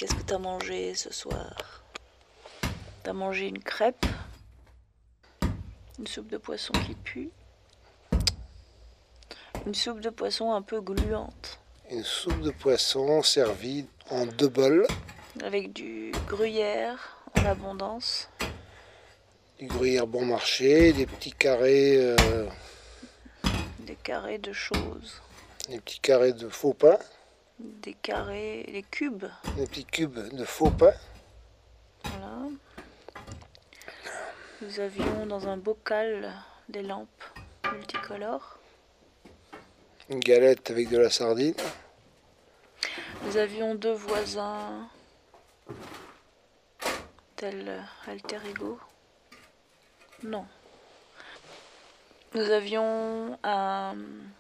qu'est-ce que t'as mangé ce soir? T'as mangé une crêpe, une soupe de poisson qui pue, une soupe de poisson un peu gluante. Une soupe de poisson servie en 2 bols. Avec du gruyère en abondance. Du gruyère bon marché, des petits carrés... Des carrés de choses. Des petits carrés de faux pain. Des carrés, des cubes. Des petits cubes de faux pain. Voilà. Nous avions dans un bocal des lampes multicolores. Une galette avec de la sardine. Nous avions 2 voisins, tel alter ego. Non. Nous avions un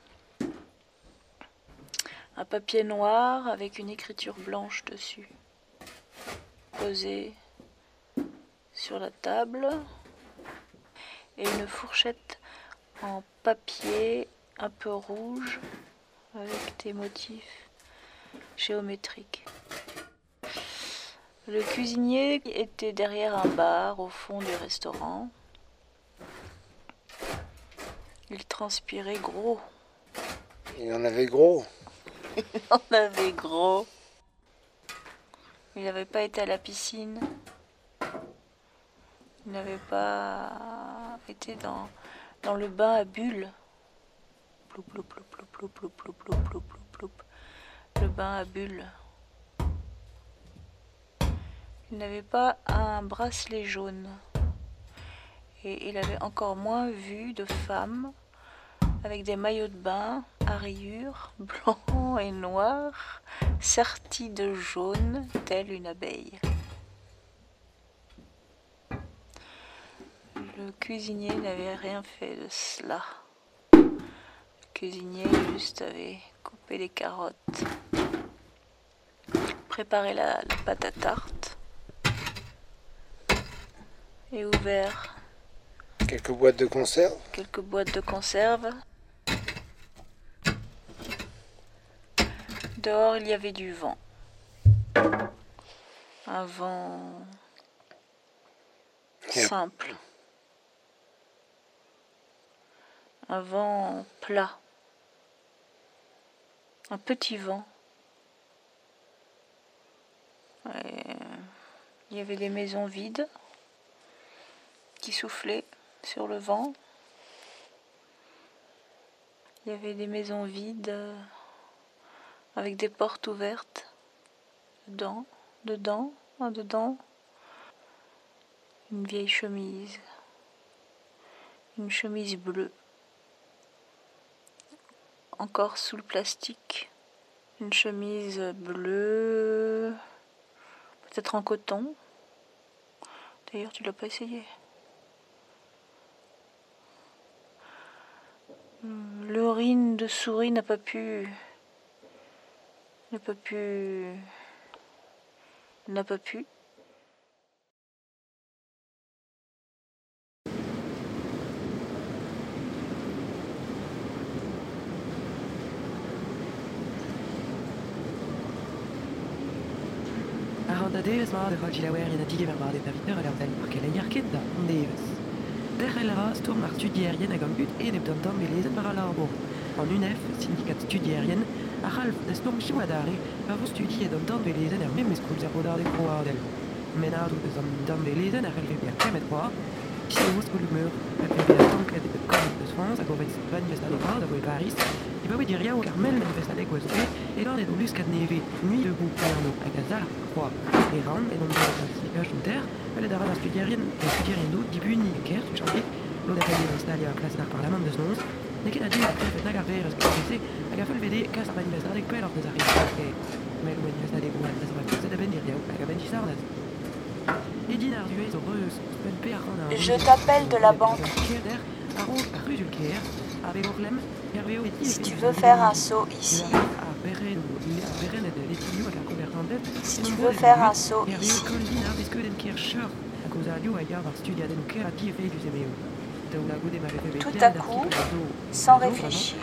papier noir avec une écriture blanche dessus, posé sur la table, et une fourchette en papier un peu rouge avec des motifs géométriques. Le cuisinier était derrière un bar au fond du restaurant. Il transpirait gros. Il en avait gros. Il en avait gros. Il n'avait pas été à la piscine. Il n'avait pas été dans le bain à bulles. Ploup, ploup, ploup, ploup, ploup, ploup, ploup, ploup, ploup, ploup, ploup. Le bain à bulles. Il n'avait pas un bracelet jaune. Et il avait encore moins vu de femmes avec des maillots de bain à rayures, blancs et noirs, sertis de jaune, telle une abeille. Le cuisinier n'avait rien fait de cela. Le cuisinier juste avait coupé des carottes, préparé la pâte à tarte et ouvert quelques boîtes de conserve. Quelques boîtes de conserve. Dehors, il y avait du vent. Un vent simple. Un vent plat. Un petit vent. Et il y avait des maisons vides qui soufflaient sur le vent. Il y avait des maisons vides avec des portes ouvertes. Dedans, une vieille chemise. Une chemise bleue. Encore sous le plastique. Une chemise bleue, peut-être en coton. D'ailleurs, tu l'as pas essayé. L'urine de souris n'a pas pu. Davis maar de Gogila weer in het diger maar de paviter eller del marke la yarkeda on Davis. Derrelra storm naar studierienne agam ut en heb dan belezen par alarbo. En UNEF, syndicat studierienne, a half de storm chiwadare, va vous studie dan belezen er même school zerodar de croadel. Menado de dan belezen er elve bien kemet quoi. Si vous school mur, a pebe a tank de Comte de France, a govet manifesta de Grade, a Paris, il va vous dire ya au Carmel manifesta de Guadeloupe, et l'on est dans l'uscat neve, nuit debout, Perno, à Gaza, quoi. Et round, et donc dans la classification terre, elle est d'arrêt à studierienne d'autres, début ni guerre, tu chantes, l'on est allé installé à la place d'art parlement de Snons, mais qui a dit après fait n'agarrer, parce que c'est, a gaffe le VD, casse à manifesta de Pelle, alors des arrivées, mais le manifesta de Gouane, ça va faire de bendir, a gaben du sardas. Les dinars du Haïs heureuse, je t'appelle de la banque. Si tu veux faire un saut ici. Si tu veux faire un saut ici. Tout à coup, sans réfléchir.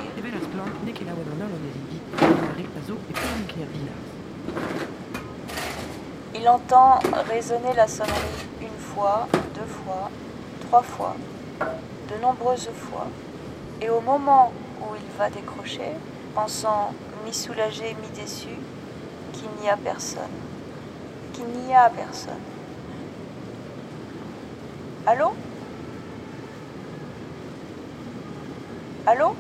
Il entend résonner la sonnerie une fois, 2 fois, 3 fois, de nombreuses fois. Et au moment où il va décrocher, pensant mi-soulagé, mi-déçu, qu'il n'y a personne. Qu'il n'y a personne. Allô? Allô?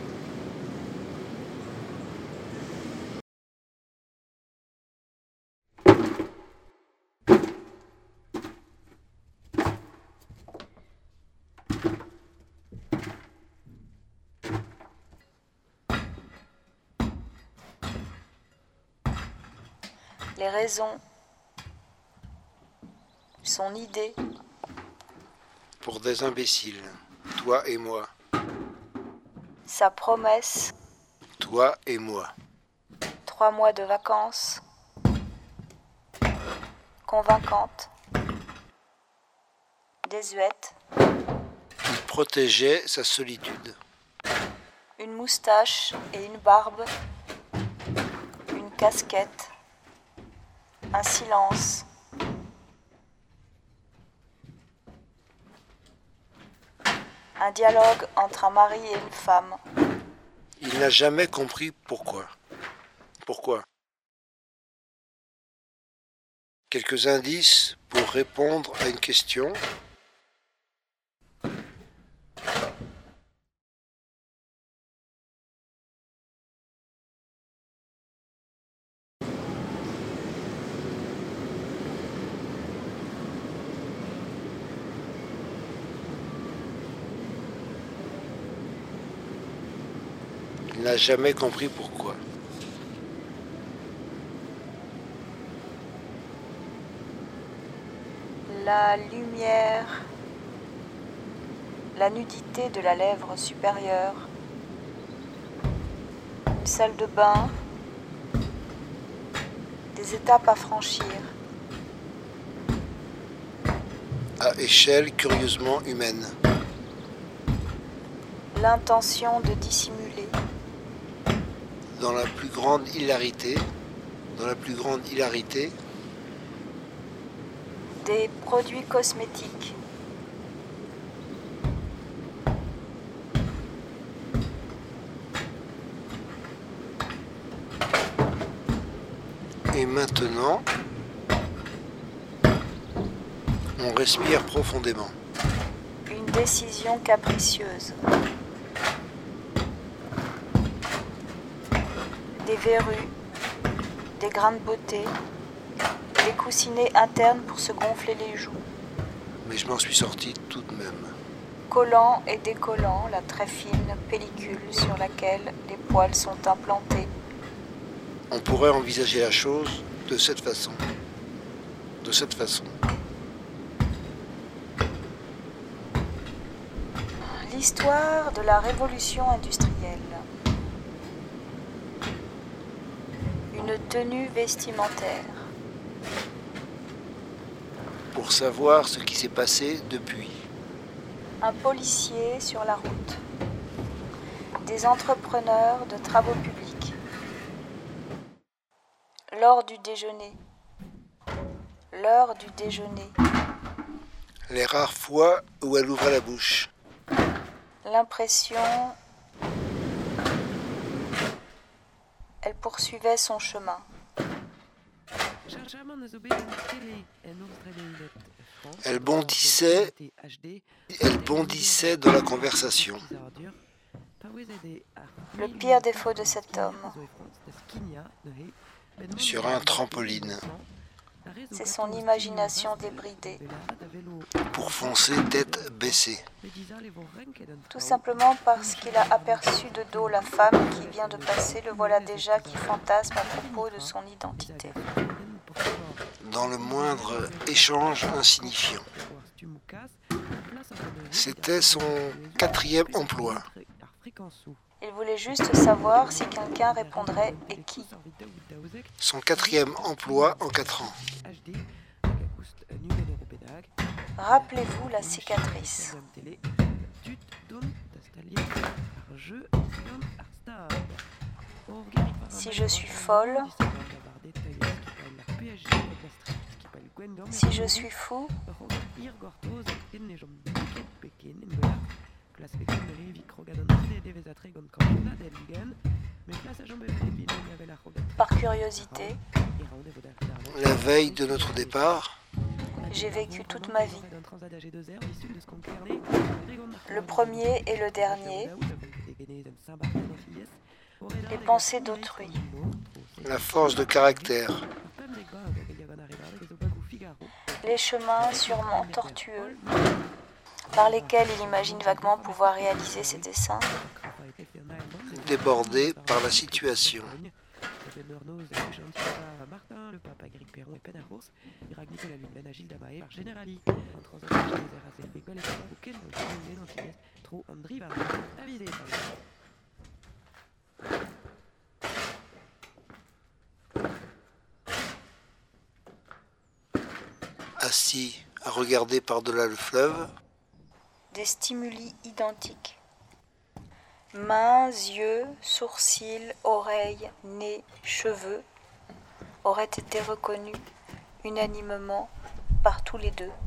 Les raisons, son idée, Pour des imbéciles, toi et moi, sa promesse, toi et moi. 3 mois de vacances, convaincante, désuète, Il protégeait sa solitude. une moustache et une barbe, une casquette, un silence. Un dialogue entre un mari et une femme. Il n'a jamais compris pourquoi. Pourquoi? Quelques indices pour répondre à une question. Il n'a jamais compris pourquoi. La lumière, la nudité de la lèvre supérieure, une salle de bain, des étapes à franchir. À échelle curieusement humaine. L'intention de dissimuler. Dans la plus grande hilarité, Des produits cosmétiques. et maintenant, on respire profondément. Une décision capricieuse. Des verrues, des grains de beauté, des coussinets internes pour se gonfler les joues. Mais je m'en suis sorti tout de même. Collant et décollant la très fine pellicule sur laquelle les poils sont implantés. On pourrait envisager la chose de cette façon. De cette façon. L'histoire de la révolution industrielle. Une tenue vestimentaire. Pour savoir ce qui s'est passé depuis. Un policier sur la route. Des entrepreneurs de travaux publics. L'heure du déjeuner. L'heure du déjeuner. Les rares fois où elle ouvrait la bouche. L'impression... Elle poursuivait son chemin. Elle bondissait dans la conversation. Le pire défaut de cet homme, Sur un trampoline. c'est son imagination débridée. Pour foncer tête baissée. Tout simplement parce qu'il a aperçu de dos la femme qui vient de passer, le voilà déjà qui fantasme à propos de son identité. Dans le moindre échange insignifiant. C'était son 4e emploi. Il voulait juste savoir si quelqu'un répondrait et qui. Son 4e emploi en 4 ans. Rappelez-vous la cicatrice. Si je suis folle, Si je suis fou, par curiosité, La veille de notre départ, j'ai vécu toute ma vie. Le premier et le dernier, les pensées d'autrui. la force de caractère, Les chemins sûrement tortueux par lesquels il imagine vaguement pouvoir réaliser ses desseins. débordé par la situation. Assis à regarder par-delà le fleuve, Des stimuli identiques. Mains, yeux, sourcils, oreilles, nez, cheveux auraient été reconnus unanimement par tous les deux.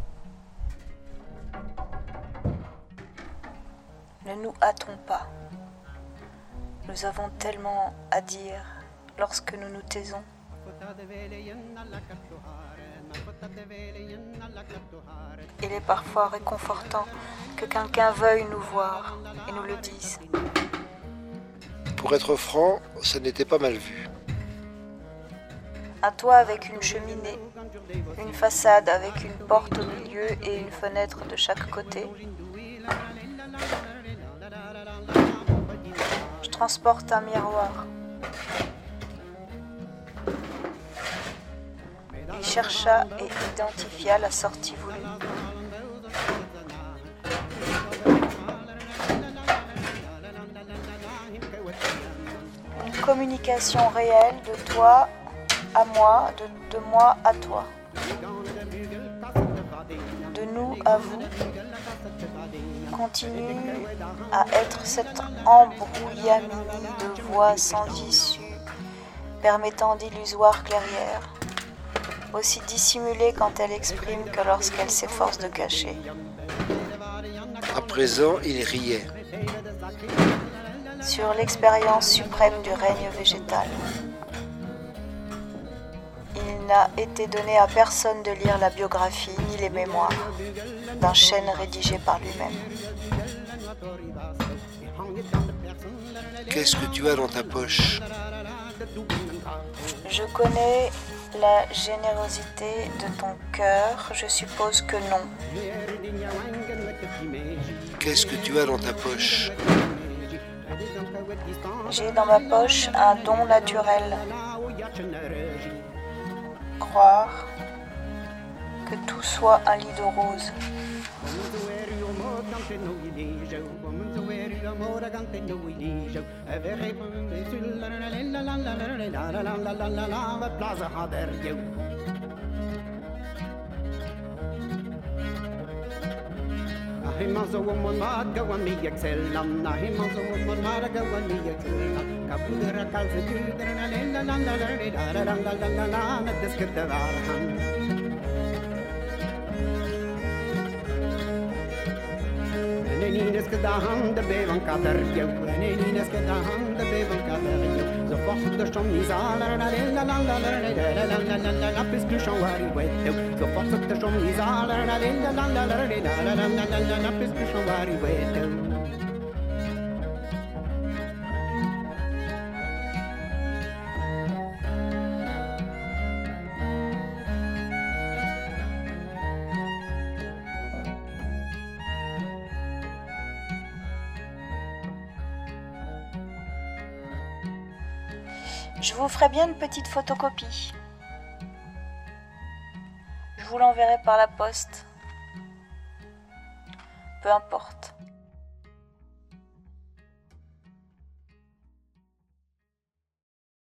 Ne nous hâtons pas. Nous avons tellement à dire lorsque nous nous taisons. Il est parfois réconfortant que quelqu'un veuille nous voir et nous le dise. pour être franc, ça n'était pas mal vu. Un toit avec une cheminée, une façade avec une porte au milieu et une fenêtre de chaque côté. Je transporte un miroir. Il chercha et identifia la sortie voulue. Une communication réelle de toi à moi, de moi à toi, de nous à vous, continue à être cette embrouillamini de voix sans issue, permettant d'illusoires clairières, aussi dissimulée quand elle exprime que lorsqu'elle s'efforce de cacher. À présent, il riait. Sur l'expérience suprême du règne végétal. Il n'a été donné à personne de lire la biographie ni les mémoires d'un chêne rédigé par lui-même. Qu'est-ce que tu as dans ta poche? Je connais la générosité de ton cœur, je suppose que non. Qu'est-ce que tu as dans ta poche? J'ai dans ma poche un don naturel. Croire que tout soit un lit de roses. Neninas que dagen de beven kaderjo, neninas que dagen de beven kaderjo. Zo fort de chom nizala la la la la la la pis que chom wari weto. Zo fort de chom nizala la la la pis que chom wari weto. Je vous ferai bien une petite photocopie. Je vous l'enverrai par la poste. Peu importe.